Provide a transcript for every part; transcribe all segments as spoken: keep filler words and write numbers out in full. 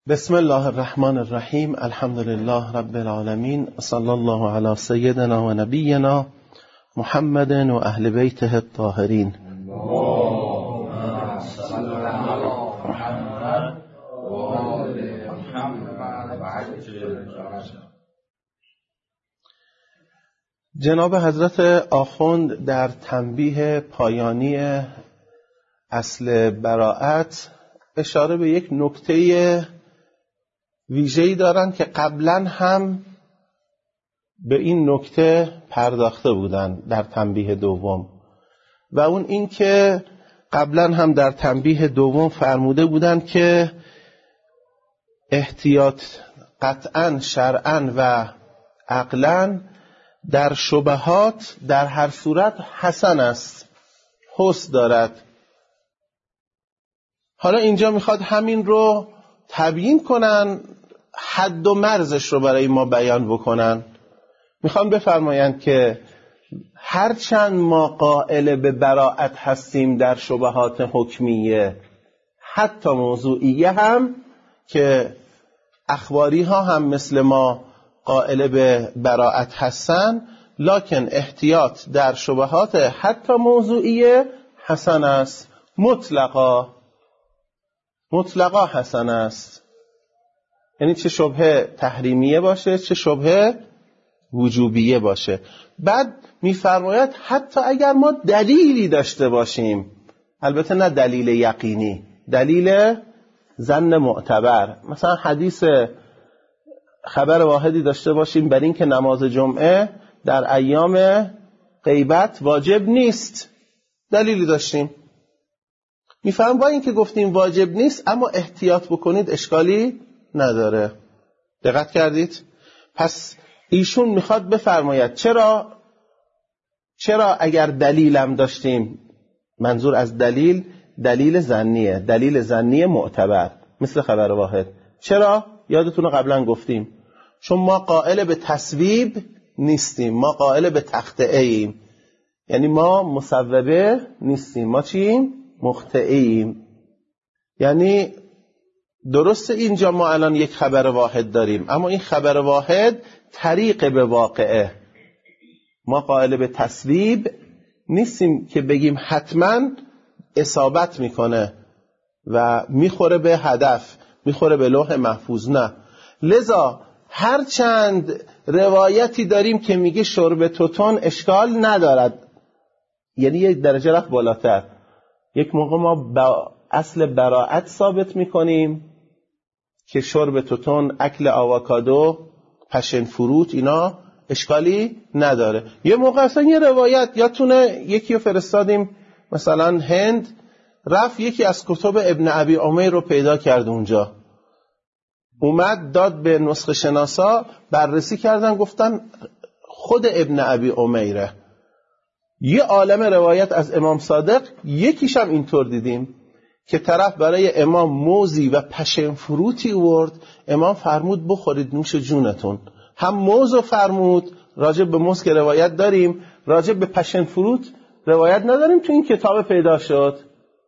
بسم الله الرحمن الرحیم. الحمد لله رب العالمین. صلی الله علی سیدنا و نبینا محمد و اهل بیته الطاهرین. جناب حضرت آخوند در تنبیه پایانی اصل براءت اشاره به یک نکته ویژه‌ای دارند که قبلا هم به این نکته پرداخته بودند در تنبیه دوم، و اون این که قبلا هم در تنبیه دوم فرموده بودند که احتیاط قطعا شرعا و عقلا در شبهات در هر صورت حسن است، حسن دارد. حالا اینجا میخواد همین رو تبیین کنن، حد و مرزش رو برای ما بیان بکنن. میخوام بفرمایند که هرچند ما قائل به براءت هستیم در شبهات حکمیه حتی موضوعیه هم، که اخباری ها هم مثل ما قائل به براءت هستن، لکن احتیاط در شبهات حتی موضوعیه حسن است، مطلقا مطلقا حسن است. یعنی چه شبهه تحریمیه باشه چه شبهه وجوبیه باشه. بعد میفرماید حتی اگر ما دلیلی داشته باشیم، البته نه دلیل یقینی، دلیل ظن معتبر، مثلا حدیث خبر واحدی داشته باشیم بر این که نماز جمعه در ایام غیبت واجب نیست، دلیلی داشتیم، میفهم با این که گفتیم واجب نیست اما احتیاط بکنید اشکالی نداره. دقت کردید؟ پس ایشون میخواد بفرماید چرا چرا اگر دلیلم داشتیم، منظور از دلیل دلیل ظنیه، دلیل ظنی معتبر مثل خبر واحد. چرا؟ یادتونه قبلا گفتیم چون ما قائل به تصویب نیستیم، ما قائل به تخطئه ایم، یعنی ما مصوبه نیستیم، ما چیم؟ مخطئه ایم. یعنی درسته اینجا ما الان یک خبر واحد داریم اما این خبر واحد طریق به واقعه، ما قائل به تصویب نیستیم که بگیم حتما اصابت میکنه و میخوره به هدف، میخوره به لوح محفوظ، نه. لذا هر چند روایتی داریم که میگه شرب توتون اشکال ندارد، یعنی یک درجه رفت بالاتر، یک موقع ما با اصل براءت ثابت میکنیم که شرب توتون، اکل آووکادو، پشن فروت اینا اشکالی نداره. یه موقع اصلا یه روایت یادتونه یکی رو فرستادیم مثلا هند، رفت یکی از کتب ابن ابی عمیر رو پیدا کرد، اونجا اومد داد به نسخه شناسا، بررسی کردن گفتن خود ابن ابی عمیره. یه عالم روایت از امام صادق، یکیش هم اینطور دیدیم که طرف برای امام موزی و پشن فروتی ورد، امام فرمود بخورید نوش جونتون. هم موز فرمود، راجع به موز که روایت داریم، راجع به پشن فروت روایت نداریم، تو این کتاب پیدا شد.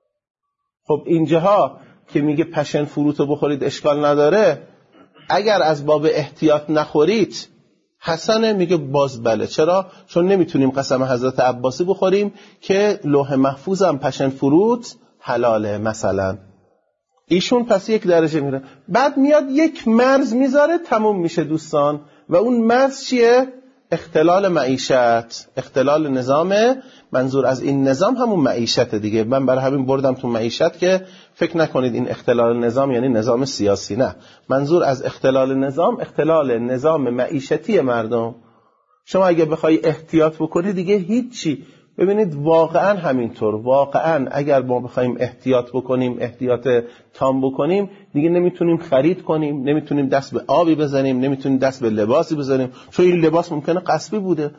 خب اینجاها که میگه پشن فروت رو بخورید اشکال نداره، اگر از باب احتیاط نخورید حسنه، میگه باز بله. چرا؟ چون نمیتونیم قسم حضرت عباسی بخوریم که لوح محفوظ هم پشن فروت حلاله مثلا. ایشون پس یک درجه میره، بعد میاد یک مرز میذاره، تموم میشه دوستان. و اون مرز چیه؟ اختلال معیشت، اختلال نظام. منظور از این نظام همون معیشت دیگه، من برای همین بردم تو معیشت که فکر نکنید این اختلال نظام یعنی نظام سیاسی، نه. منظور از اختلال نظام اختلال نظام معیشتی مردم. شما اگه بخوای احتیاط بکنی دیگه هیچی. ببینید واقعا همینطور، واقعا اگر ما بخوایم احتیاط بکنیم، احتیاط تام بکنیم، دیگه نمیتونیم خرید کنیم، نمیتونیم دست به آبی بزنیم، نمیتونیم دست به لباسی بزنیم، چون این لباس ممکنه غصبی بوده.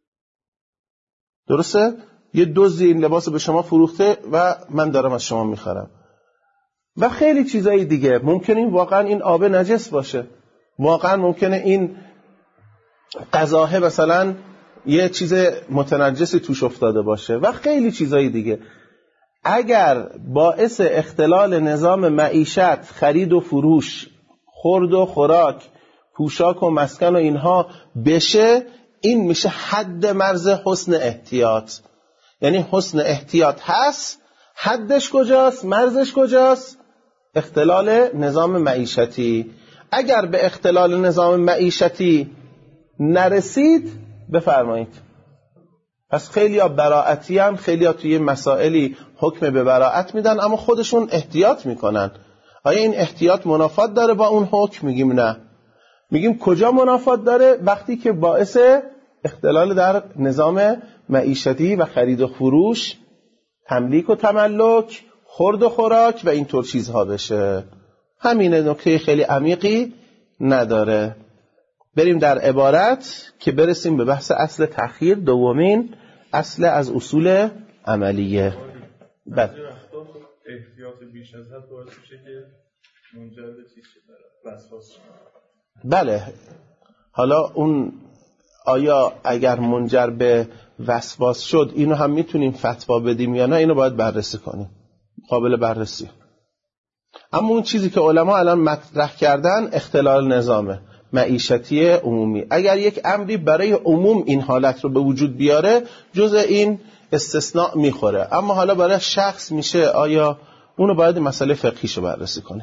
درسته؟ یه دزدی این لباس به شما فروخته و من دارم از شما میخرم. و خیلی چیزایی دیگه. ممکنه این واقعا این آب نجس باشه، واقعا ممکنه این غذاه مثلا یه چیز متنجسی توش افتاده باشه و خیلی چیزایی دیگه. اگر باعث اختلال نظام معیشت، خرید و فروش خورد و خوراک، پوشاک و مسکن و اینها بشه، این میشه حد مرز حسن احتیاط. یعنی حسن احتیاط هست، حدش کجاست؟ مرزش کجاست؟ اختلال نظام معیشتی. اگر به اختلال نظام معیشتی نرسید بفرمایید. پس خیلی ها براعتی هم، خیلی ها توی مسائلی حکم به براعت میدن اما خودشون احتیاط میکنن. آیا این احتیاط منافات داره با اون حکم؟ میگیم نه. میگیم کجا منافات داره؟ وقتی که باعث اختلال در نظام معیشتی و خرید و فروش، تملیک و تملک، خورد و خوراک و اینطور چیزها بشه. همینه، نکته خیلی عمیقی نداره. بریم در عبارت که برسیم به بحث اصل تأخیر، دومین اصل از اصول عملیه. بله. احتیاط بیش از حد باعث میشه که منجر به چیز شه، وسواس شه. بله. حالا اون آیا اگر منجر به وسواس شد اینو هم میتونیم فتوا بدیم یا نه؟ اینو باید بررسی کنیم، قابل بررسی. اما اون چیزی که علما الان مطرح کردن اختلال نظامه معیشتی عمومی. اگر یک امری برای عموم این حالت رو به وجود بیاره جزء این استثناء میخوره، اما حالا برای شخص میشه، آیا اونو باید مسئله فقهیشو بررسی کنه.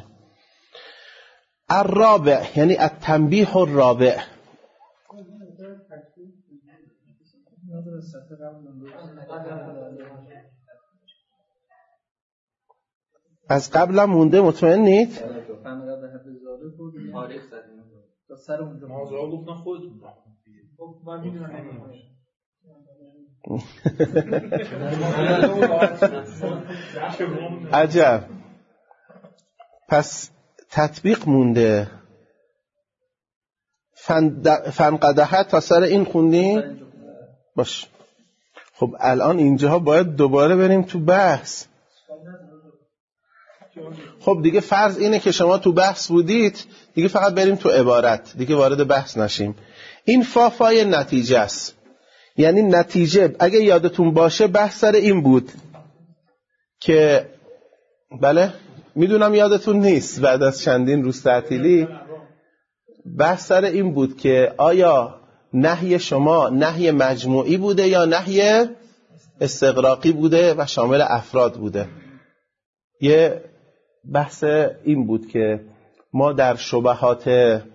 الرابع یعنی التنبیه الرابع. از قبلا مونده مطمئنید؟ موضوع گفتن خودتون من میدونم. عجب. پس تطبیق مونده. فنقدحه تا سر این خوندیم؟ باش. خب الان اینجاها باید دوباره بریم تو بحث. خب دیگه فرض اینه که شما تو بحث بودید، دیگه فقط بریم تو عبارت، دیگه وارد بحث نشیم. این فافای نتیجه است. یعنی نتیجه اگه یادتون باشه بحث سر این بود که بله میدونم یادتون نیست، بعد از چندین روز تعطیلی بحث سر این بود که آیا نهی شما نهی مجموعی بوده یا نهی استغراقی بوده و شامل افراد بوده. یه بحث این بود که ما در شبهات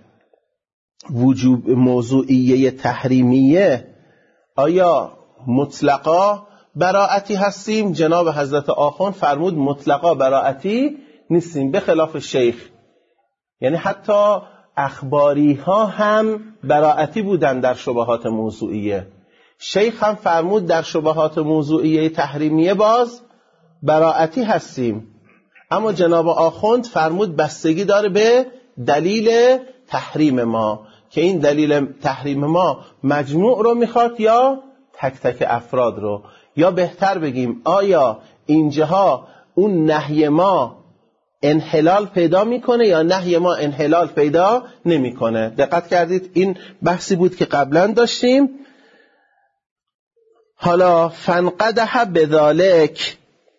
وجوب موضوعیه تحریمیه آیا مطلقا براعتی هستیم؟ جناب حضرت آخوند فرمود مطلقا براعتی نیستیم، به خلاف شیخ. یعنی حتی اخباری ها هم براعتی بودن در شبهات موضوعیه. شیخ هم فرمود در شبهات موضوعیه تحریمیه باز براعتی هستیم، اما جناب آخوند فرمود بستگی داره به دلیل تحریم ما، که این دلیل تحریم ما مجموع رو میخواد یا تک تک افراد رو، یا بهتر بگیم آیا اینجاها اون نهی ما انحلال پیدا میکنه یا نهی ما انحلال پیدا نمیکنه. دقت کردید؟ این بحثی بود که قبلا داشتیم. حالا فنقدح بذالک،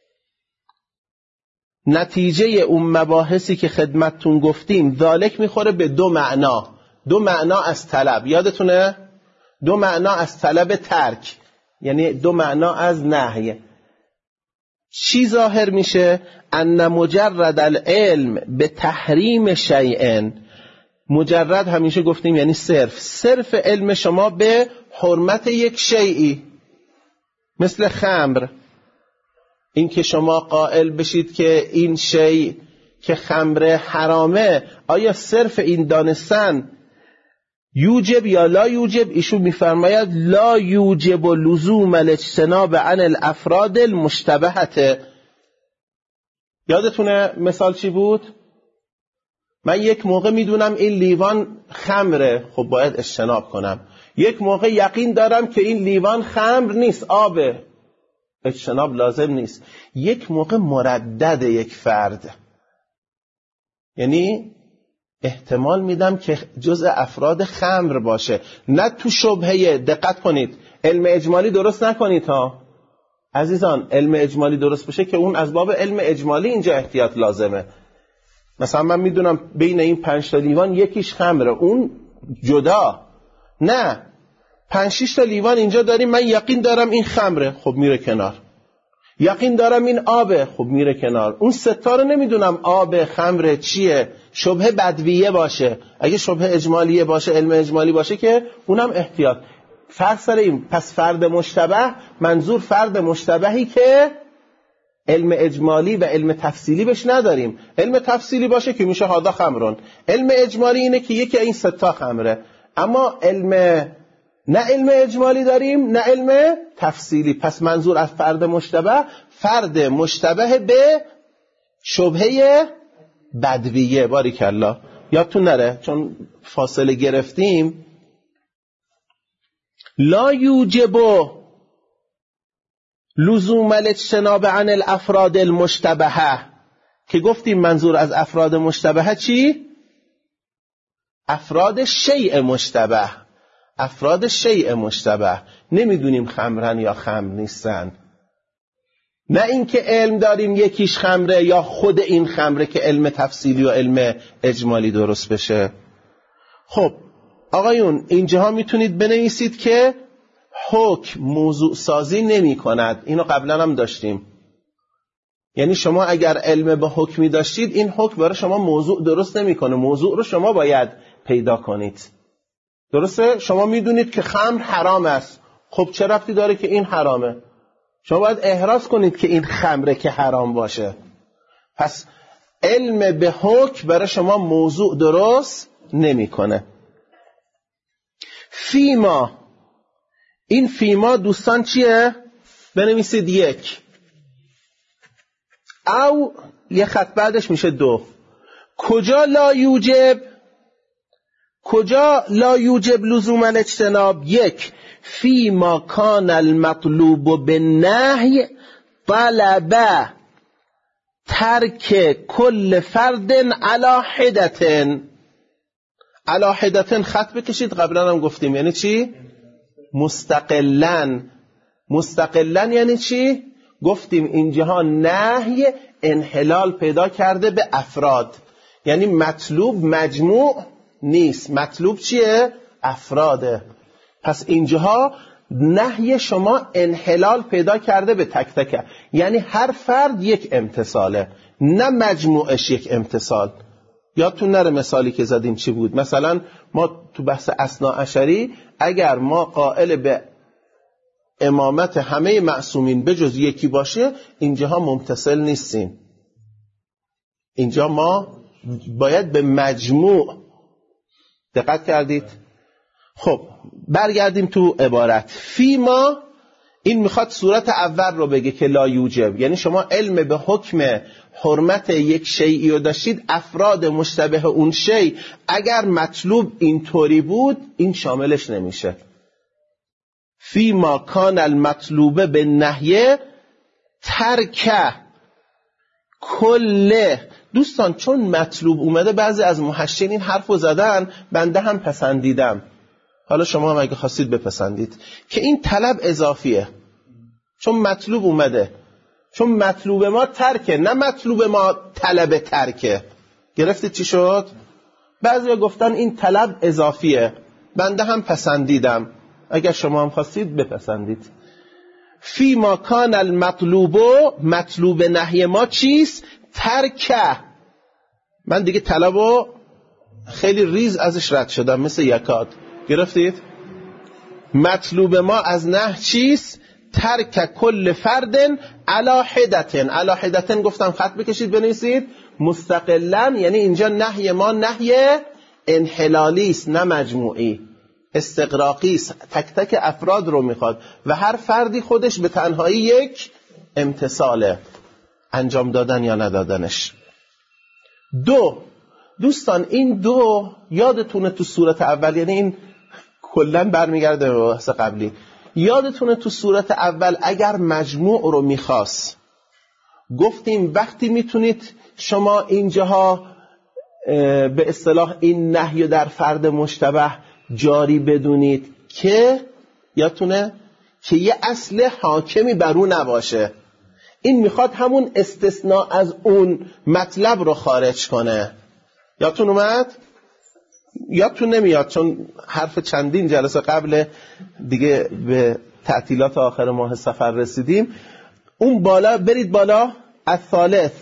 نتیجه اون مباحثی که خدمتتون گفتیم، ذالک میخوره به دو معنا. دو معنا از طلب، یادتونه؟ دو معنا از طلب ترک، یعنی دو معنا از نهی. چی ظاهر میشه؟ ان مجرد العلم به تحریم شیئن، مجرد همیشه گفتیم یعنی صرف، صرف علم شما به حرمت یک شیئی مثل خمر، این که شما قائل بشید که این شیء که خمر حرامه، آیا صرف این دانستن یوجب یا لا یوجب؟ ایشون میفرماید لا یوجب لزوم الاجتناب عن الافراد المشتبهه. یادتونه مثال چی بود؟ من یک موقع میدونم این لیوان خمره، خب باید اجتناب کنم. یک موقع یقین دارم که این لیوان خمر نیست، آبه، اجتناب لازم نیست. یک موقع مردد یک فرد، یعنی احتمال میدم که جزء افراد خمر باشه، نه تو شبهه. دقت کنید، علم اجمالی درست نکنید ها عزیزان. علم اجمالی درست بشه که اون از باب علم اجمالی اینجا احتیاط لازمه. مثلا من میدونم بین این پنج تا لیوان یکیش خمره، اون جدا. نه، پنج شش تا لیوان اینجا داریم، من یقین دارم این خمره، خب میره کنار. یقین دارم این آبه، خب میره کنار. اون ستا رو نمیدونم آب، خمره چیه، شبهه بدویه باشه. اگه شبهه اجمالیه باشه، علم اجمالی باشه، که اونم احتیاط. فرق سر این. پس فرد مشتبه، منظور فرد مشتبهی که علم اجمالی و علم تفصیلی بهش نداریم. علم تفصیلی باشه که میشه هادا خمرون. علم اجمالی اینه که یکی این ستا خمره. اما علم نه علم اجمالی داریم نه علم تفصیلی. پس منظور از فرد مشتبه، فرد مشتبه به شبهه بدویه. باریکالله. یادتون نره چون فاصله گرفتیم. لا یوجب لزوم الاجتناب عن الافراد المشتبهه، که گفتیم منظور از افراد مشتبهه چی؟ افراد شیء مشتبه. افراد شیء مشتبه نمیدونیم خمرن یا خمر نیستن. نه اینکه علم داریم یکیش خمره یا خود این خمره که علم تفصیلی و علم اجمالی درست بشه. خب آقایون اینجاها میتونید بنویسید که حکم موضوع سازی نمی کند. اینو قبلا هم داشتیم. یعنی شما اگر علم به حکمی داشتید، این حکم برای شما موضوع درست نمی کنه. موضوع رو شما باید پیدا کنید. درسته؟ شما میدونید که خمر حرام است. خب چه ربطی داره که این حرامه؟ شما باید احراز کنید که این خمره که حرام باشه. پس علم به حکم برای شما موضوع درست نمی کنه. فیما، این فیما دوستان چیه؟ بنویسید یک، او یه خط بعدش میشه دو. کجا لا یوجب، کجا لا یوجب لزوم الاجتناب؟ یک، فیما کان المطلوب بالنهی طلب ترک کل فرد علی حدتن. علی حدتن خط بکشید، قبلا هم گفتیم یعنی چی؟ مستقلن. مستقلن یعنی چی؟ گفتیم اینجاها نهی انحلال پیدا کرده به افراد، یعنی مطلوب مجموع نیست. مطلوب چیه؟ افراده. پس اینجاها نهی شما انحلال پیدا کرده به تک تک، یعنی هر فرد یک امتصاله، نه مجموعش یک امتصال. یادتون نره مثالی که زدیم چی بود؟ مثلا ما تو بحث اثناعشری اگر ما قائل به امامت همه معصومین بجز یکی باشه، اینجاها ممتثل نیستیم. اینجا ما باید به مجموع. دقت کردید؟ خب برگردیم تو عبارت. فیما، این میخواد صورت اول رو بگه که لا یوجب، یعنی شما علم به حکم حرمت یک شیئی رو داشتید، افراد مشتبه اون شیء اگر مطلوب اینطوری بود، این شاملش نمیشه. فیما کان المطلوبه به نهیه ترک کله. دوستان چون مطلوب اومده، بعضی از محشین این حرف رو زدن، بنده هم پسندیدم، حالا شما هم اگه خواستید بپسندید، که این طلب اضافیه. چون مطلوب اومده، چون مطلوب ما ترکه، نه مطلوب ما طلب ترکه. گرفتید چی شد؟ بعضی گفتن این طلب اضافیه، بنده هم پسندیدم، اگر شما هم خواستید بپسندید. فی ما کان المطلوب، مطلوب نهی ما چیست؟ ترکه. من دیگه طلبو خیلی ریز ازش رد شدم مثل یکاد. گرفتید؟ مطلوب ما از نهی چیست؟ ترک کل فردن علی حدتن. علی حدتن گفتم خط بکشید بنویسید مستقلن، یعنی اینجا نهی ما نهی انحلالی است نه مجموعی، استقراقی است، تک تک افراد رو میخواد و هر فردی خودش به تنهایی یک امتصاله، انجام دادن یا ندادنش. دو، دوستان این دو یادتونه تو صورت اول، یعنی این کلن برمیگرده به بحث قبلی، یادتونه تو صورت اول اگر مجموع رو میخواست، گفتیم وقتی میتونید شما اینجاها به اصطلاح این نهی در فرد مشتبه جاری بدونید که یادتونه که یه اصل حاکمی بر او نباشه. این میخواد همون استثناء از اون مطلب رو خارج کنه. یادتون اومد؟ یادتون نمیاد چون حرف چندین جلسه قبل دیگه به تعطیلات آخر ماه سفر رسیدیم. اون بالا برید بالا. الثالث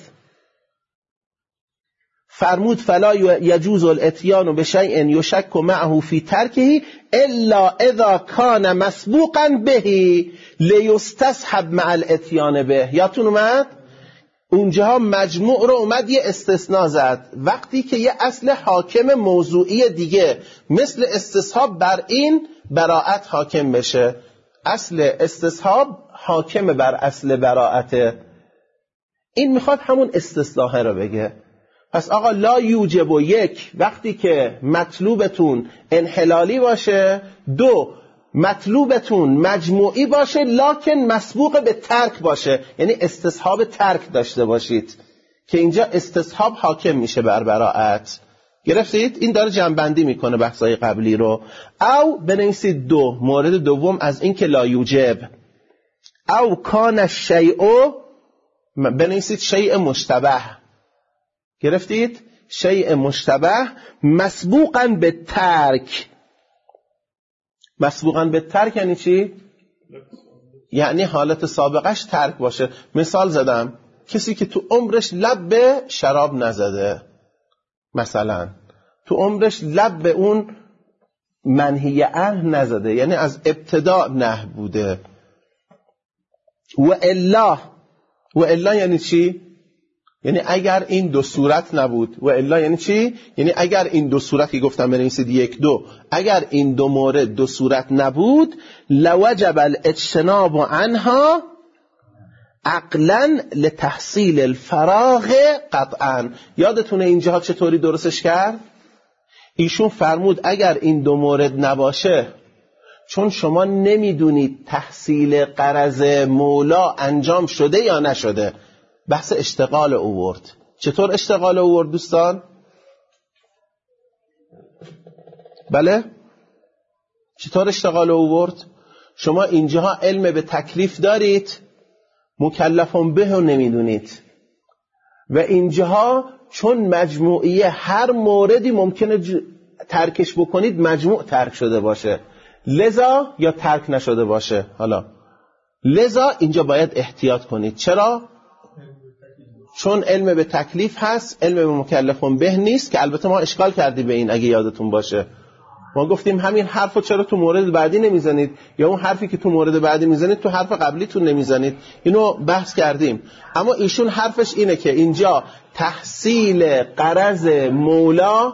فرمود فلا یجوز الاتیان بشیء یشک معه فی ترکه الا اذا کان مسبوقا به لیستصحب مع الاتیان به. یادتون اومد؟ اونجاها مجموع رو اومد یه استثناء زد وقتی که یه اصل حاکم موضوعی دیگه مثل استصحاب بر این براءت حاکم بشه. اصل استصحاب حاکم بر اصل براءته. این میخواد همون استثناء رو بگه. پس آقا لا یوجب و یک وقتی که مطلوبتون انحلالی باشه، دو مطلوبتون مجموعی باشه لکن مسبوق به ترک باشه، یعنی استصحاب ترک داشته باشید که اینجا استصحاب حاکم میشه بر براءت. گرفتید؟ این داره جمع‌بندی میکنه بحثای قبلی رو. او بنویسید دو مورد دوم از این که لا یوجب او کان الشیء، بنویسید شیء مشتبه. گرفتید؟ شیء مشتبه مسبوقاً به ترک. مسبوقاً به ترک یعنی چی؟ یعنی حالت سابقش ترک باشه. مثال زدم، کسی که تو عمرش لب به شراب نزده، مثلا تو عمرش لب به اون منهی عنه نزده، یعنی از ابتدا نه بوده. و الا و الا یعنی چی؟ یعنی اگر این دو صورت نبود. و الا یعنی چی؟ یعنی اگر این دو صورت که گفتم بنویسید یک دو، اگر این دو مورد دو صورت نبود لوجب الاجتناب عنها عقلا لتحصیل الفراغ قطعا. یادتونه اینجاها چطوری درستش کرد؟ ایشون فرمود اگر این دو مورد نباشه، چون شما نمیدونید تحصیل غرض مولا انجام شده یا نشده، بحث اشتغال اوورد. چطور اشتغال اوورد دوستان؟ بله؟ چطور اشتغال اوورد؟ شما اینجاها علم به تکلیف دارید، مکلفون به رو نمیدونید، و اینجاها چون مجموعیه هر موردی ممکنه ج... ترکش بکنید مجموع ترک شده باشه، لذا یا ترک نشده باشه. حالا لذا اینجا باید احتیاط کنید. چرا؟ چون علم به تکلیف هست، علم به مکلفون به نیست، که البته ما اشکال کردیم به این. اگه یادتون باشه ما گفتیم همین حرفو چرا تو مورد بعدی نمیزنید، یا اون حرفی که تو مورد بعدی میزنید تو حرف قبلیتون نمیزنید. اینو بحث کردیم. اما ایشون حرفش اینه که اینجا تحصیل غرض مولا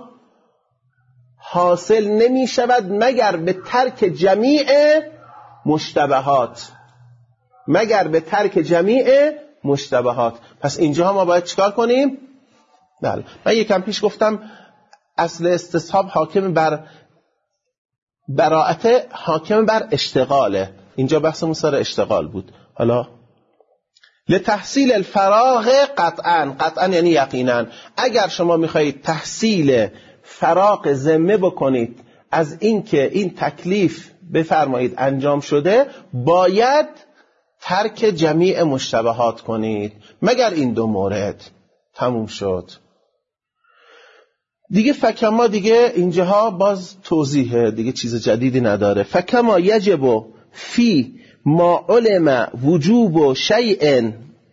حاصل نمی شود مگر به ترک جمیع مشتبهات، مگر به ترک جمیع مشتبهات. پس اینجا ما باید چیکار کنیم؟ بله، من یکم پیش گفتم اصل استصحاب حاکم بر براءت، حاکم بر اشتغاله. اینجا بحثمون سر اشتغال بود. حالا لتحصیل الفراغ قطعا، قطعا یعنی یقینا. اگر شما میخواهید تحصیل فراغ ذمه بکنید از این که این تکلیف بفرمایید انجام شده، باید ترک جمیع مشتبهات کنید مگر این دو مورد. تموم شد دیگه. فکما دیگه اینجاها باز توضیحه دیگه، چیز جدیدی نداره. فکما یجب فی ما علم وجوب شیء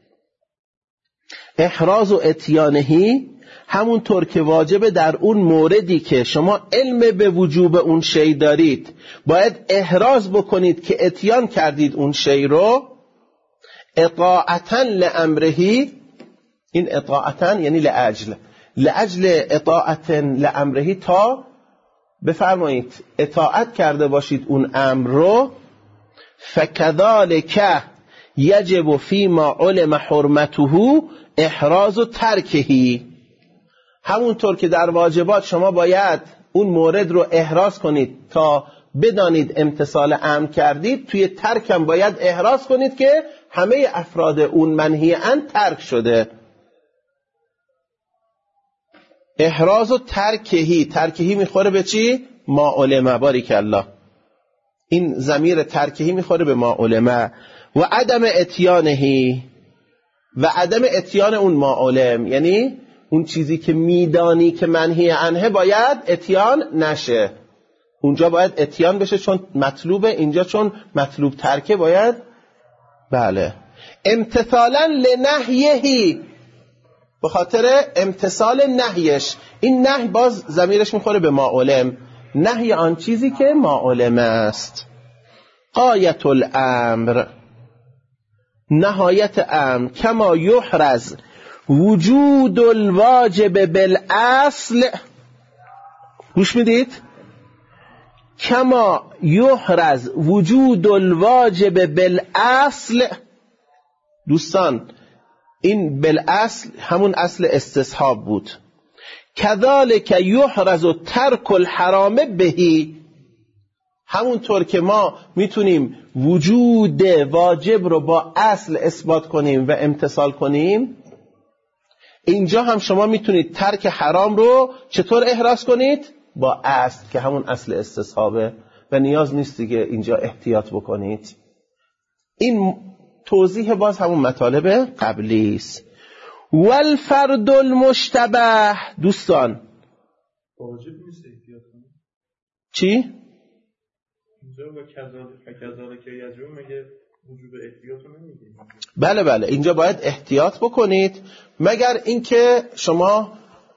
احراز و اتیانهی، همونطور که واجب در اون موردی که شما علم به وجوب اون شی دارید باید احراز بکنید که اتیان کردید اون شی رو. اطاعتا لامرهی، این اطاعتا یعنی لأجل، لأجل اطاعت لامرهی، تا بفرمایید اطاعت کرده باشید اون امر رو. فکذالک یجب فی ما علم حرمته احراز و ترکهی، همونطور که در واجبات شما باید اون مورد رو احراز کنید تا بدانید امتثال امر کردید، توی ترکم باید احراز کنید که همه افراد اون منهی عنه ترک شده. احراز و ترکهی، ترکهی میخوره به چی؟ ما علم. باریک الله، این ضمیر ترکهی میخوره به ما علم. و عدم اتیانهی، و عدم اتیان اون معلم، یعنی اون چیزی که میدانی که منهی عنه باید اتیان نشه. اونجا باید اتیان بشه چون مطلوبه، اینجا چون مطلوب ترکه باید بله. امتثالا لنهیهی، به خاطر امتثال نهیش. این نهی باز ضمیرش میخوره به معلم، نهی آن چیزی که معلم است. غایت الامر، نهایت امر. کما یحرز وجود الواجب بالاصل، گوش میدید؟ کما یحرز وجود الواجب بالاصل. دوستان این بالاصل همون اصل استصحاب بود. کذالک یحرز ترک الحرام بهی، همونطور که ما میتونیم وجود واجب رو با اصل اثبات کنیم و امتثال کنیم، اینجا هم شما میتونید ترک حرام رو چطور احراز کنید؟ با اصل که همون اصل استصحابه و نیاز نیست دیگه اینجا احتیاط بکنید. این توضیح باز همون مطالب قبلی است. والفرد المشتبه، دوستان واجب نیست احتیاط کنید. چی؟ اینجا با کذالک یجب مگه وجوب احتیاط رو نمیگه؟ بله بله، اینجا باید احتیاط بکنید، مگر اینکه شما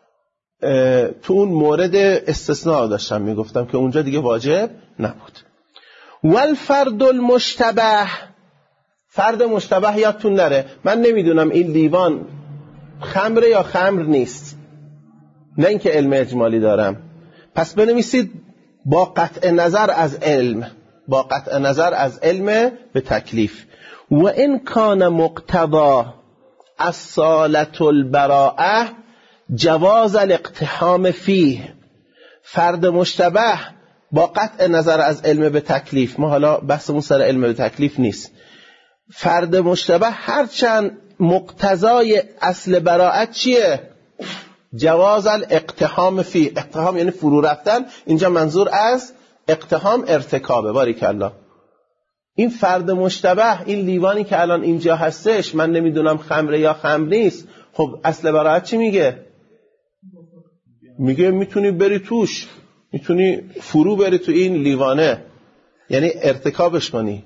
تو اون مورد استثناء داشتم میگفتم که اونجا دیگه واجب نبود. والفرد المشتبه، فرد مشتبه یادتون نره، من نمیدونم این لیوان خمره یا خمر نیست، نه اینکه علم اجمالی دارم، پس بنویسید با قطع نظر از علم، با قطع نظر از علم به تکلیف. و این کان مقتضا الصالة البراءه جواز الاقتحام فیه. فرد مشتبه با قطع نظر از علم به تکلیف، ما حالا بحثمون سر علم به تکلیف نیست، فرد مشتبه هرچند مقتضای اصل براءت چیه؟ جواز الاقتحام فیه. اقتحام یعنی فرو رفتن، اینجا منظور از اقتحام ارتکابه. باریکالله. این فرد مشتبه، این لیوانی که الان اینجا هستش، من نمیدونم خمره یا خمر نیست، خب اصل براءت چی میگه؟ میگه میتونی بری توش، میتونی فرو بری تو این لیوانه، یعنی ارتکابش کنی.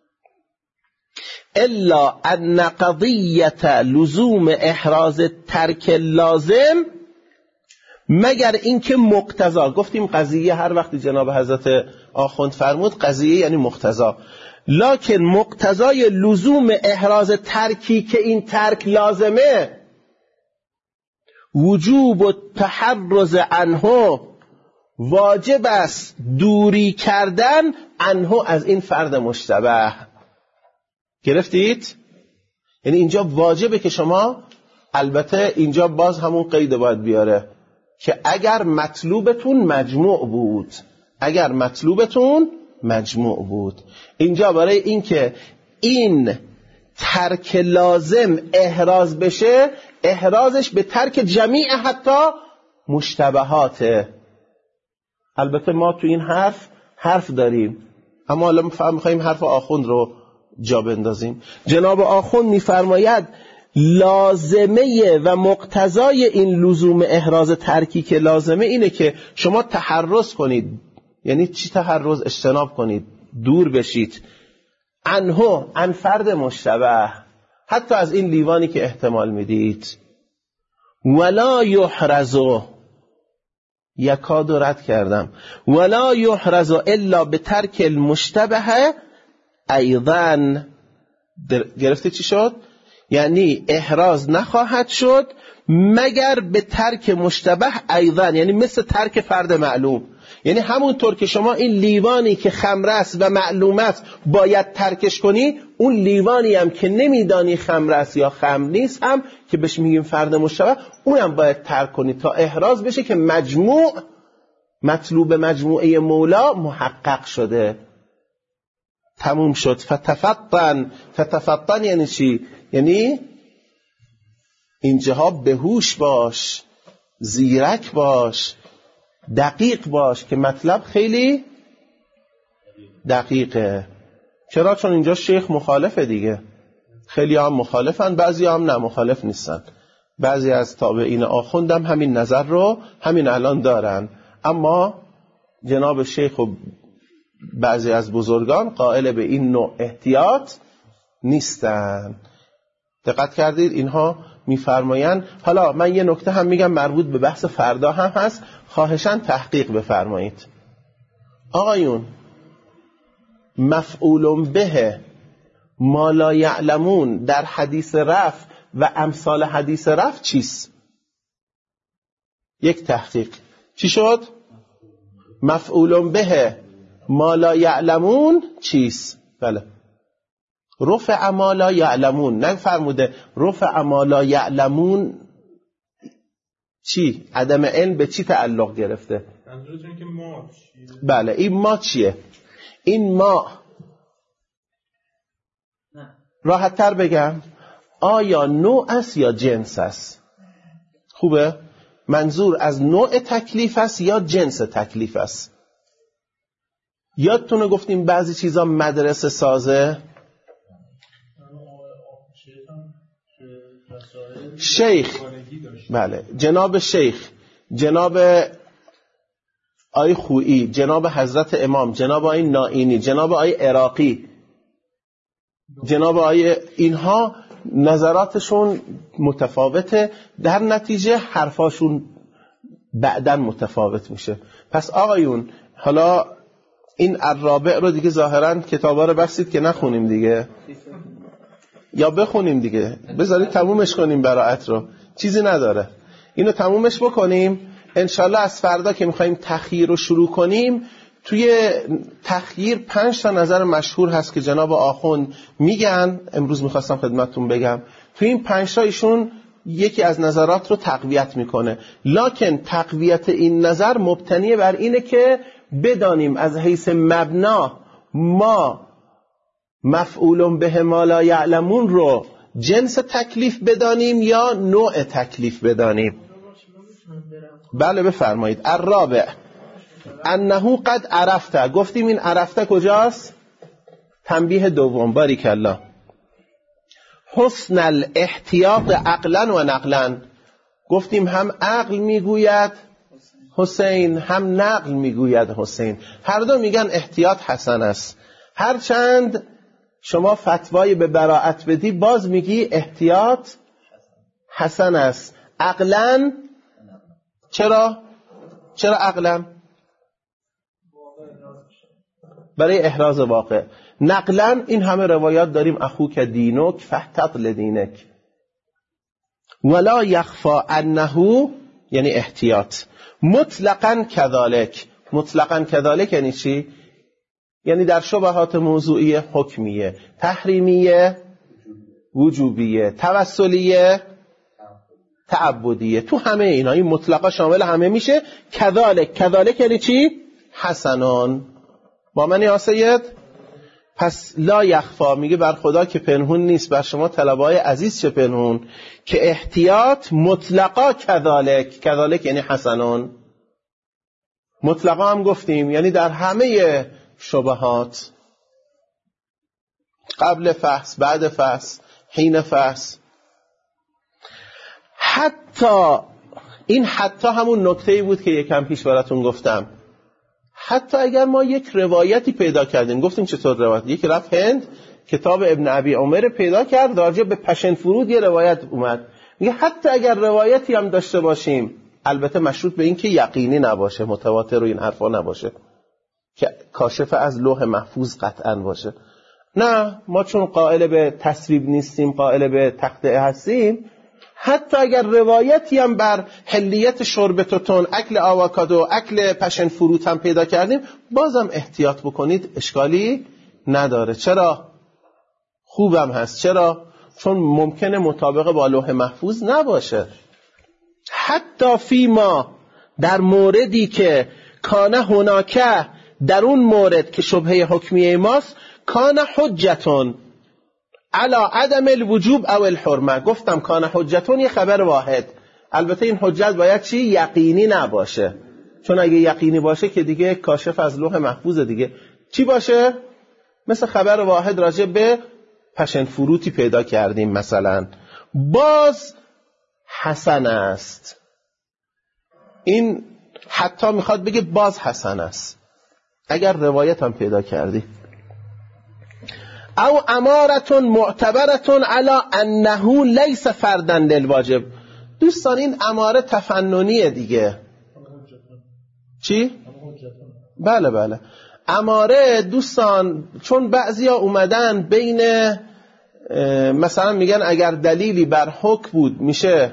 الا ان قضیت لزوم احراز ترک لازم، مگر اینکه مقتضا. گفتیم قضیه هر وقتی جناب حضرت آخوند فرمود قضیه یعنی مقتضا، لکن مقتضای لزوم احراز ترکی که این ترک لازمه، وجوب و تحرز عنه، واجب است دوری کردن عنه از این فرد مشتبه. گرفتید؟ یعنی اینجا واجبه که شما، البته اینجا باز همون قید باید بیاره که اگر مطلوبتون مجموع بود، اگر مطلوبتون مجموع بود. اینجا برای این که این ترک لازم احراز بشه، احرازش به ترک جمیع حتی مشتبهاته. البته ما تو این حرف حرف داریم، اما حالا میخواییم حرف آخوند رو جا بندازیم. جناب آخوند میفرماید لازمه و مقتضای این لزوم احراز ترکی که لازمه اینه که شما تحرز کنید. یعنی چی تحرز؟ اجتناب کنید، دور بشید. عنه، عن فرد مشتبه، حتی از این لیوانی که احتمال میدید. ولا یحرزو، یکاد رد کردم، ولا یحرزو الا به ترک المشتبه ایضا. گرفته چی شد؟ یعنی احراز نخواهد شد مگر به ترک مشتبه ایضا، یعنی مثل ترک فرد معلوم. یعنی همونطور که شما این لیوانی که خمره است و معلوم است باید ترکش کنی، اون لیوانی هم که نمیدانی خمره است یا خمر نیست هم که بهش میگیم فرد مشتبه، اونم باید ترک کنی تا احراز بشه که مجموع، مطلوب مجموعه مولا محقق شده، تموم شد. فتفطن، فتفطن یعنی چی؟ یعنی اینجاها بهوش باش، زیرک باش، دقیق باش که مطلب خیلی دقیقه. چرا؟ چون اینجا شیخ مخالفه دیگه. خیلی هم مخالفن، بعضی هم نه مخالف نیستن. بعضی از تابعین آخوند هم همین نظر رو همین الان دارن، اما جناب شیخ و بعضی از بزرگان قائل به این نوع احتیاط نیستن. دقت کردید؟ اینها میفرمایند. حالا من یه نکته هم میگم مربوط به بحث فردا هم هست، خواهشاً تحقیق بفرمایید. آقایون، مفعول به ما لا یعلمون در حدیث رفع و امثال حدیث رفع چیست؟ یک تحقیق. چی شد؟ مفعول به ما لا یعلمون چیست؟ بله، رفع ما لا یعلمون. نفرموده رفع ما لا یعلمون چی؟ عدم علم به چی تعلق گرفته؟ منظورتون که ما چیه؟ بله، این ما چیه؟ این ما راحت تر بگم، آیا نوع است یا جنس است؟ خوبه؟ منظور از نوع تکلیف است یا جنس تکلیف است؟ یادتونه گفتیم بعضی چیزا مدرسه سازه؟ شیخ، بله، جناب شیخ، جناب آی خویی، جناب حضرت امام، جناب آی نائینی، جناب آی عراقی، جناب آی، اینها نظراتشون متفاوته، در نتیجه حرفاشون بعداً متفاوت میشه. پس آقایون، حالا این الرابع رو دیگه ظاهراً کتابا رو بستید که نخونیم دیگه، یا بخونیم دیگه، بذارید تمومش کنیم براعت رو، چیزی نداره، اینو تمومش بکنیم. انشالله از فردا که میخواییم تخییر رو شروع کنیم، توی تخییر پنج تا نظر مشهور هست که جناب آخوند میگن، امروز میخواستم خدمتتون بگم. توی این پنج تا ایشون یکی از نظرات رو تقویت میکنه، لکن تقویت این نظر مبتنی بر اینه که بدانیم از حیث مبنا ما مفعول به ما لا یعلمون رو جنس تکلیف بدانیم یا نوع تکلیف بدانیم. بله بفرمایید. الرابع انه قد عرفته. گفتیم این عرفته کجاست؟ تنبیه دوم. باریک الله. حسن الاحتیاط عقلا و نقلا. گفتیم هم عقل میگوید حسین، هم نقل میگوید حسین، هر دو میگن احتیاط حسن است. هرچند شما فتوای به براءت بدی باز میگی احتیاط حسن است. عقلا چرا؟ چرا عقلا؟ برای احراز واقع. نقلا این همه روایات داریم، اخوک دینک فاحتط لدینک. ولا یخفا انه یعنی احتیاط. مطلقاً کذالک. مطلقاً کذالک یعنی چی؟ یعنی در شبهات موضوعیه حکمیه، تحریمیه وجوبیه، توسلیه تعبدیه، تو همه اینا این مطلقا شامل همه میشه. کذالک. کذالک یعنی چی؟ حسنان. با من یا سید؟ پس لا یخفا میگه بر خدا که پنهون نیست، بر شما طلبای عزیز چه پنهون، که احتیاط مطلقا کذالک. کذالک یعنی حسنان. مطلقا هم گفتیم یعنی در همه شبهات، قبل فحص، بعد فحص، حین فحص. حتی این حتی همون نکته‌ای بود که یکم پیش براتون گفتم. حتی اگر ما یک روایتی پیدا کردیم، گفتیم چطور روایت، یک رفت هند کتاب ابن ابی عمر پیدا کرد راجع به پشن فرود یه روایت اومد، میگه حتی اگر روایتی هم داشته باشیم، البته مشروط به این که یقینی نباشه، متواتر و این حرفا نباشه که کاشف از لوح محفوظ قطعا باشه. نه، ما چون قائل به تصویب نیستیم، قائل به تقطعه هستیم، حتی اگر روایتی هم بر حلیت شرب توتون، اکل آووکادو، اکل پشن فروت هم پیدا کردیم، بازم احتیاط بکنید، اشکالی نداره. چرا؟ خوبم هست. چرا؟ چون ممکنه مطابق با لوح محفوظ نباشه. حتی فیما، در موردی که کانه هناکه، در اون مورد که شبهه حکمیه ماست، کانه حجتون علا عدم الوجوب او الحرمه. گفتم کانه حجتون یه خبر واحد، البته این حجت باید چی؟ یقینی نباشه، چون اگه یقینی باشه که دیگه کاشف از لوح محفوظ دیگه. چی باشه؟ مثل خبر واحد راجع به پشن فروتی پیدا کردیم مثلا، باز حسن است. این حتی میخواد بگه باز حسن است اگر روایت هم پیدا کردی. او امارتون معتبرتون علی انه لیس فردن للواجب. دوستان این اماره تفننیه دیگه. چی؟ بله بله اماره دوستان، چون بعضیا اومدن بین مثلا میگن اگر دلیلی بر حکم بود میشه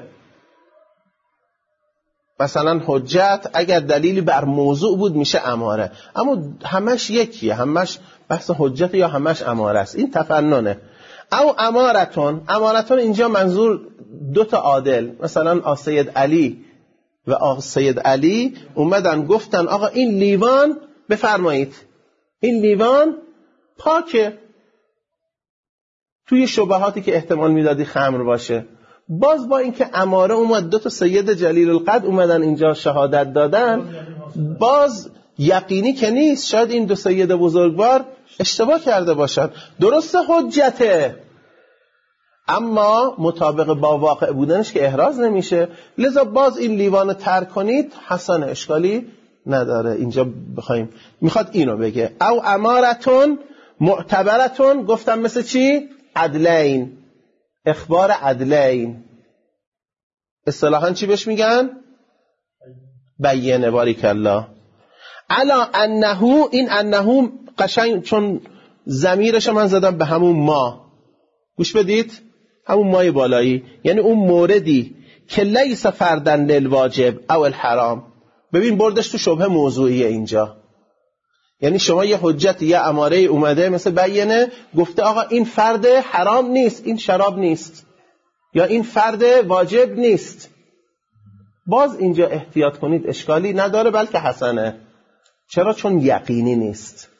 مثلا حجت، اگر دلیلی بر موضوع بود میشه اماره. اما همش یکیه، همش بحث حجت یا همش اماره است. این تفننه. او امارتون، امارتون اینجا منظور دو تا عادل، مثلا آقا سید علی و آقا سید علی اومدن گفتن آقا این لیوان بفرمایید، این لیوان پاکه، توی شبهاتی که احتمال میدادی خمر باشه. باز با اینکه اماره اومد، دو تا سید جلیل القدر اومدن اینجا شهادت دادن، باز یقینی که نیست، شاید این دو سید بزرگوار اشتباه کرده باشن. درست حجته اما مطابق با واقع بودنش که احراز نمیشه، لذا باز این لیوان ترک کنید حسن، اشکالی نداره. اینجا بخوایم میخواد اینو بگه. او امارتون معتبرتون، گفتم مثل چی؟ عدلین، اخبار عدلین. اصطلاحاً چی بهش میگن؟ بیانه. باریک الله. الا انه، این انه قشنگ چون ضمیرش من زدم به همون ما، گوش بدید، همون مای بالایی، یعنی اون موردی که لیس فردن للواجب او الحرام. ببین بردش تو شبهه موضوعیه اینجا، یعنی شما یه حجت یه اماره اومده مثل بیانه گفته آقا این فرد حرام نیست، این شراب نیست، یا این فرد واجب نیست، باز اینجا احتیاط کنید، اشکالی نداره بلکه حسنه. چرا؟ چون یقینی نیست.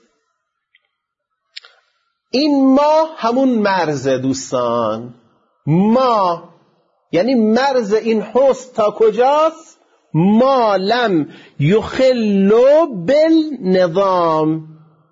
این ما همون مرز دوستان، ما یعنی مرز این حسن تا کجاست؟ ما لم یخلو بالنظام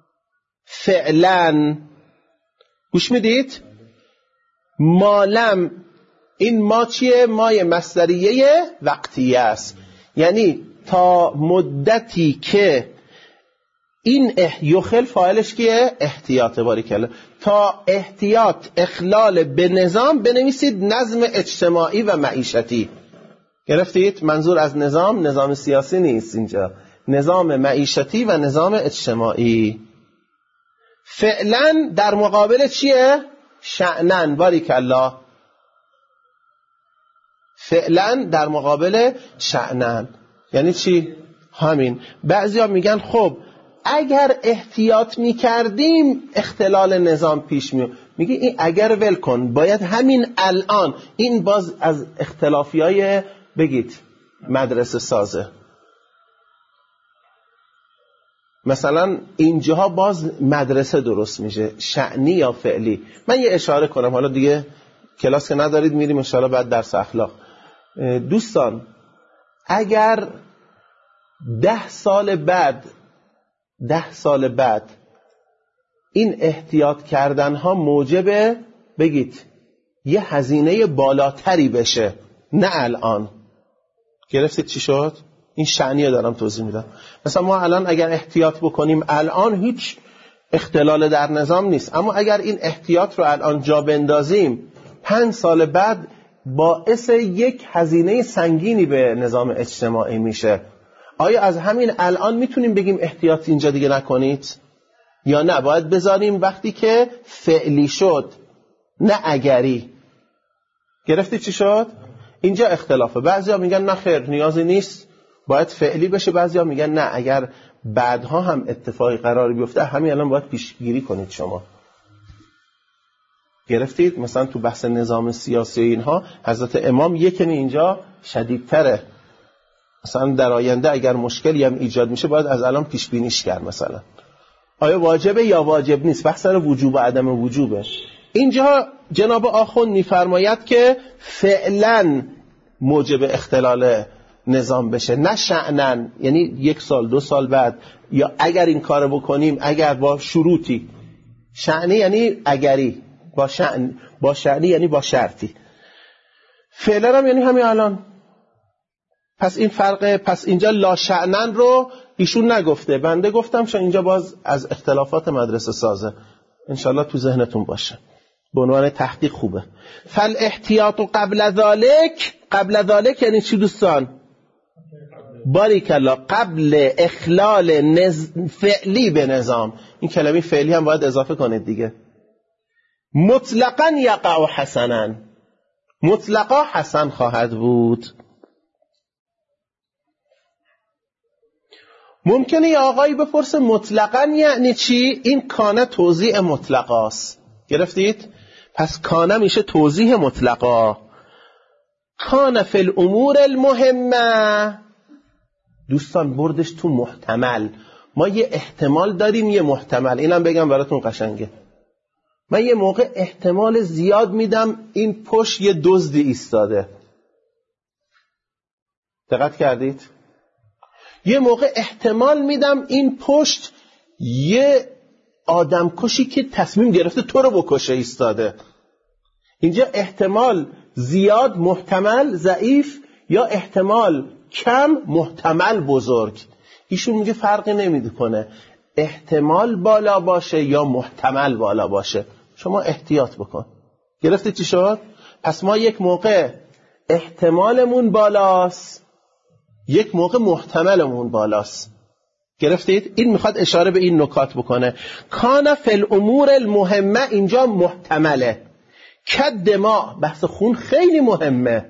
فعلا. گوش میدید؟ ما لم، این ما چیه؟ مای مصدریه وقتیه است، یعنی تا مدتی که این یخل فاعلش کیه؟ احتیاط. باریکلا. تا احتیاط اخلال به نظام، بنویسید نظم اجتماعی و معیشتی. گرفتید؟ منظور از نظام نظام سیاسی نیست اینجا، نظام معیشتی و نظام اجتماعی. فعلا در مقابل چیه؟ شأنن. باریکالله. فعلا در مقابل شأنن یعنی چی؟ همین. بعضیا میگن خب اگر احتیاط میکردیم اختلال نظام پیش میاد. میگه این اگر ول کن، باید همین الان. این باز از اختلافیای بگید مدرسه سازه. مثلا اینجاها باز مدرسه درست میشه، شأنی یا فعلی. من یه اشاره کنم، حالا دیگه کلاس که ندارید میریم انشاءالله بعد درس اخلاق. دوستان اگر ده سال بعد ده سال بعد این احتیاط کردن ها موجب بگید یه هزینه بالاتری بشه، نه الان. گرفتید چی شد؟ این شأنیه دارم توضیح میدم. مثلا ما الان اگر احتیاط بکنیم الان هیچ اختلال در نظام نیست، اما اگر این احتیاط رو الان جا بندازیم پنج سال بعد باعث یک هزینه سنگینی به نظام اجتماعی میشه. آیا از همین الان میتونیم بگیم احتیاط اینجا دیگه نکنید؟ یا نه باید بذاریم وقتی که فعلی شد، نه اگری؟ گرفتی چی شد؟ اینجا اختلافه. بعضیا میگن نه خیر نیازی نیست باید فعلی بشه، بعضیا میگن نه اگر بعدها هم اتفاقی قرار بیفته همین الان باید پیشگیری کنید شما. گرفتید؟ مثلا تو بحث نظام سیاسی اینها حضرت امام یکنی اینجا شدیدتره. مثلا در آینده اگر مشکلی هم ایجاد میشه باید از الان پیش بینیش کرد. مثلا آیا واجبه یا واجب نیست؟ بحث سر وجوب و عدم وجوبه. اینجا جناب آخوند میفرماید که فعلا موجب اختلال نظام بشه، نه شأنن، یعنی یک سال دو سال بعد، یا اگر این کار بکنیم اگر با شروطی. شأنی یعنی اگری، با شأن، با شأنی یعنی با شرطی. فعلا هم یعنی همین الان. پس این فرق، پس اینجا لا شأنن رو ایشون نگفته، بنده گفتم، چون اینجا باز از اختلافات مدرسه سازه، انشالله تو ذهنتون باشه، به عنوان تحقیق خوبه. فالاحتیاط قبل ذالک، قبل ذالک یعنی چی دوستان؟ باریک الله، قبل اخلال نز... فعلی به نظام. این کلمه فعلی هم باید اضافه کنید دیگه. مطلقاً یقع حسنا، مطلقا حسن خواهد بود. ممکنه یه آقایی بپرسه مطلقاً یعنی چی؟ این کانه توضیح مطلقاست. گرفتید؟ پس کانه میشه توضیح مطلقا. کانه فی الامور المهمه، دوستان بردش تو محتمل. ما یه احتمال داریم، یه محتمل. اینم بگم براتون قشنگه. من یه موقع احتمال زیاد میدم این پشت یه دزدی ایستاده. دقت کردید؟ یه موقع احتمال میدم این پشت یه آدمکشی که تصمیم گرفته تو رو بکشه ایستاده. اینجا احتمال زیاد محتمل ضعیف، یا احتمال کم محتمل بزرگ. ایشون میگه فرقی نمیکنه احتمال بالا باشه یا محتمل بالا باشه، شما احتیاط بکن. گرفتید چی شد؟ پس ما یک موقع احتمالمون بالاست، یک موقع محتملمون بالاست. گرفتید؟ این میخواد اشاره به این نکات بکنه. کان فی الامور المهمه اینجا محتمله. کد ما، بحث خون خیلی مهمه.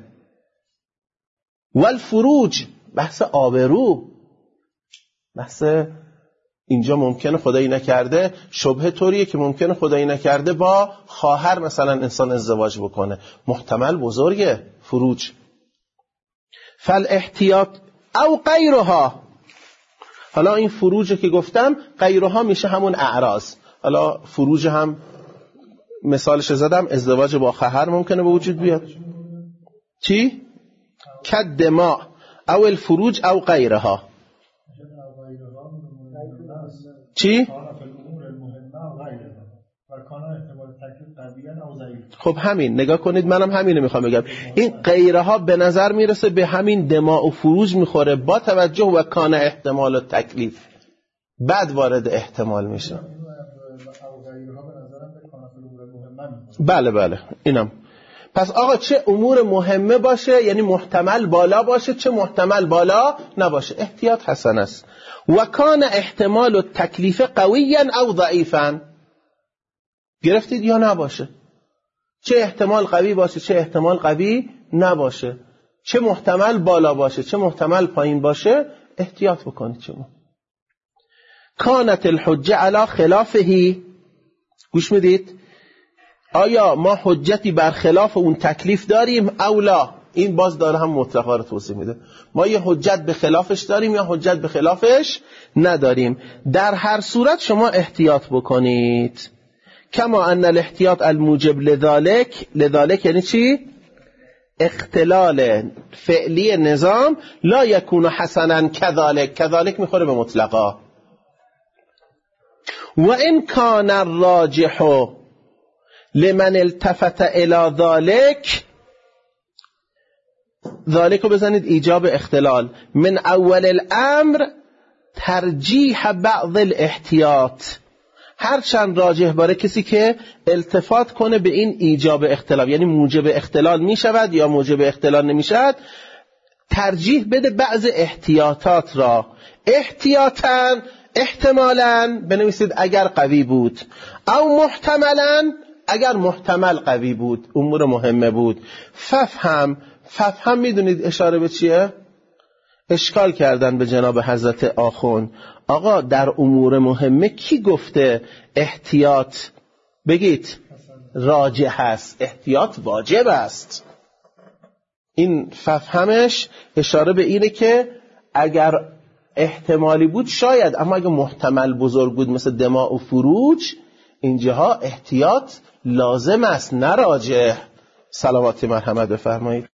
والفروج، بحث آبرو، بحث اینجا ممکنه خدایی نکرده، شبهه طوریه که ممکنه خدایی نکرده با خواهر مثلا انسان ازدواج بکنه، محتمل بزرگه فروج. فالاحتیاط او غیرها، حالا این فروج که گفتم، غیرها میشه همون اعراض. حالا فروج هم مثالش زدم، ازدواج با خواهر ممکنه به وجود بیاد. چی؟ کد ما او الفروج او غیرها. چی؟ خب همین نگاه کنید، منم همینو میخوام بگم. این غیرها به نظر میرسه به همین دماء و فروج میخوره، با توجه و کان احتمال و تکلیف، بعد وارد احتمال میشه. بله بله اینم. پس آقا چه امور مهمه باشه یعنی محتمل بالا باشه، چه محتمل بالا نباشه، احتیاط حسن است. و کان احتمال و تکلیف قویا او ضعیفا، گرفتید یا نباشه، چه احتمال قوی باشه چه احتمال قوی نباشه، چه محتمل بالا باشه چه محتمل پایین باشه، احتیاط بکنید. شما کانت الحجه علی خلافهی، گوش میدید؟ آیا ما حجتی برخلاف اون تکلیف داریم او لا؟ این باز داره هم مطلقا رو توضیح میده. ما یه حجت به خلافش داریم یا حجت به خلافش نداریم. در هر صورت شما احتیاط بکنید. کما ان الاحتیاط الموجب لذالک، لذالک یعنی چی؟ اختلال فعلی نظام، لا یکون حسنا کذالک، کذالک میخوره به مطلقا. و این کان الراجح لمن التفت الى ذالک، ذالک رو بزنید ایجاب اختلال، من اول الامر ترجیح بعض الاحتیاط، هرچند راجح باره کسی که التفات کنه به این ایجاب اختلال، یعنی موجب اختلال می شود یا موجب اختلال نمی شود، ترجیح بده بعض احتیاطات را. احتیاطاً، احتمالاً بنویسید اگر قوی بود، او محتملاً اگر محتمل قوی بود، امور مهمه بود. ففهم، ففهم میدونید اشاره به چیه؟ اشکال کردن به جناب حضرت آخوند، آقا در امور مهمه کی گفته احتیاط بگید راجح است، احتیاط واجب است؟ این ففهمش اشاره به اینه که اگر احتمالی بود شاید، اما اگر محتمل بزرگ بود مثل دماء و فروج، اینجاها احتیاط لازم است نه راجح. صلوات مرحمت بفرمایید.